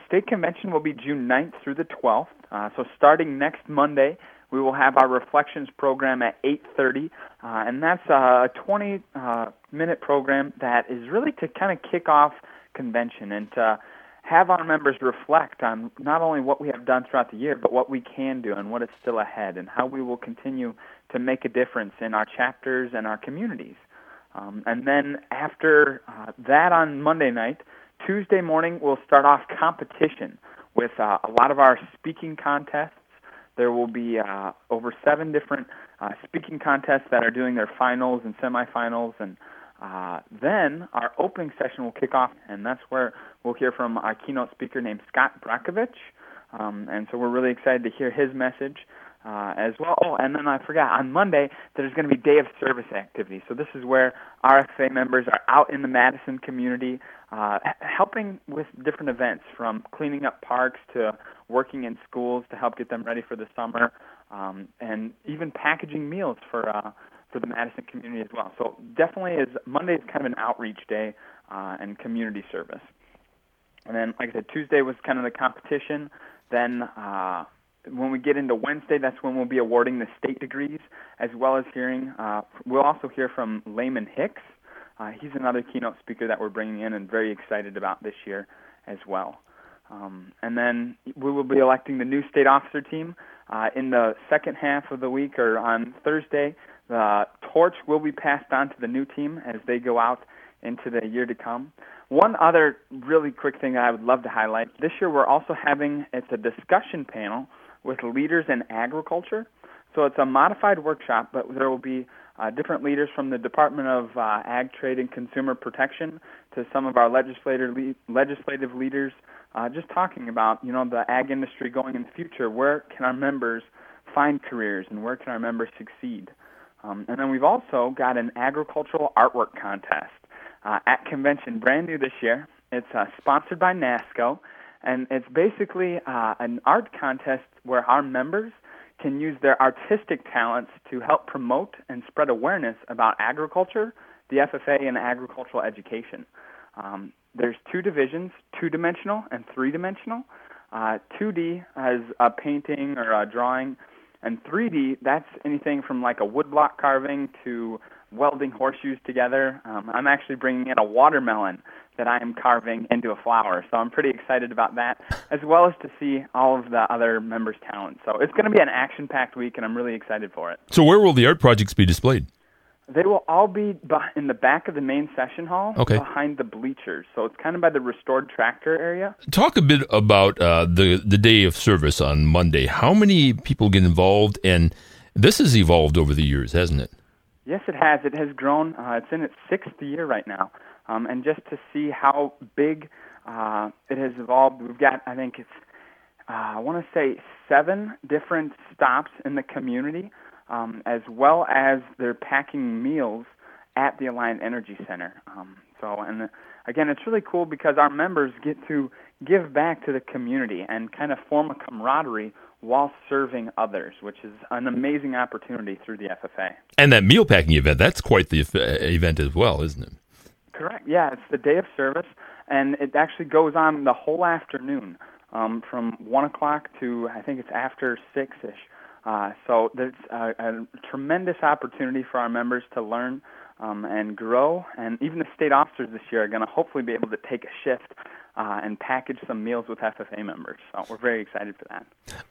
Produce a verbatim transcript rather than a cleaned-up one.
state convention will be June ninth through the twelfth. Uh, so starting next Monday, we will have our Reflections program at eight thirty, uh, and that's a twenty-minute uh, program that is really to kind of kick off convention and to have our members reflect on not only what we have done throughout the year, but what we can do and what is still ahead and how we will continue to make a difference in our chapters and our communities. Um, and then after uh, that on Monday night, Tuesday morning we'll start off competition with uh, a lot of our speaking contests. There will be uh, over seven different uh, speaking contests that are doing their finals and semifinals, and uh, then our opening session will kick off, and that's where we'll hear from our keynote speaker named Scott Brakovich, um, and so we're really excited to hear his message uh, as well. Oh, and then I forgot, on Monday there's going to be Day of Service activity, so this is where R F A members are out in the Madison community uh, helping with different events, from cleaning up parks to working in schools to help get them ready for the summer, um, and even packaging meals for uh, for the Madison community as well. So definitely is Monday is kind of an outreach day uh, and community service. And then, like I said, Tuesday was kind of the competition. Then uh, when we get into Wednesday, that's when we'll be awarding the state degrees, as well as hearing, uh, we'll also hear from Layman Hicks. Uh, he's another keynote speaker that we're bringing in and very excited about this year as well. Um, and then we will be electing the new state officer team uh, in the second half of the week, or on Thursday. The torch will be passed on to the new team as they go out into the year to come. One other really quick thing that I would love to highlight, this year we're also having, it's a discussion panel with leaders in agriculture. So it's a modified workshop, but there will be uh, different leaders from the Department of uh, Ag, Trade, and Consumer Protection to some of our legislator le- legislative leaders uh, just talking about, you know, the ag industry going in the future. Where can our members find careers and where can our members succeed? Um, and then we've also got an agricultural artwork contest uh, at convention, brand new this year. It's uh, sponsored by NASCO, and it's basically uh, an art contest where our members can use their artistic talents to help promote and spread awareness about agriculture, the F F A, and agricultural education. Um, there's two divisions, two-dimensional and three-dimensional. Uh, two D has a painting or a drawing, and three D, that's anything from like a woodblock carving to welding horseshoes together. Um, I'm actually bringing in a watermelon that I am carving into a flower, so I'm pretty excited about that, as well as to see all of the other members' talents. So it's going to be an action-packed week, and I'm really excited for it. So where will the art projects be displayed? They will all be in the back of the main session hall, okay, behind the bleachers. So it's kind of by the restored tractor area. Talk a bit about uh, the, the day of service on Monday. How many people get involved? And this has evolved over the years, hasn't it? Yes, it has. It has grown. Uh, it's in its sixth year right now. Um, and just to see how big uh, it has evolved, we've got, I think it's, uh, I want to say seven different stops in the community, um, as well as they're packing meals at the Alliant Energy Center. Um, so, and the, again, it's really cool because our members get to give back to the community and kind of form a camaraderie while serving others, which is an amazing opportunity through the F F A. And that meal packing event, that's quite the event as well, isn't it? Correct. Yeah, it's the day of service, and it actually goes on the whole afternoon, um, from one o'clock to, I think it's after six-ish. Uh, so there's a, a tremendous opportunity for our members to learn um, and grow, and even the state officers this year are going to hopefully be able to take a shift uh, and package some meals with F F A members. So we're very excited for that.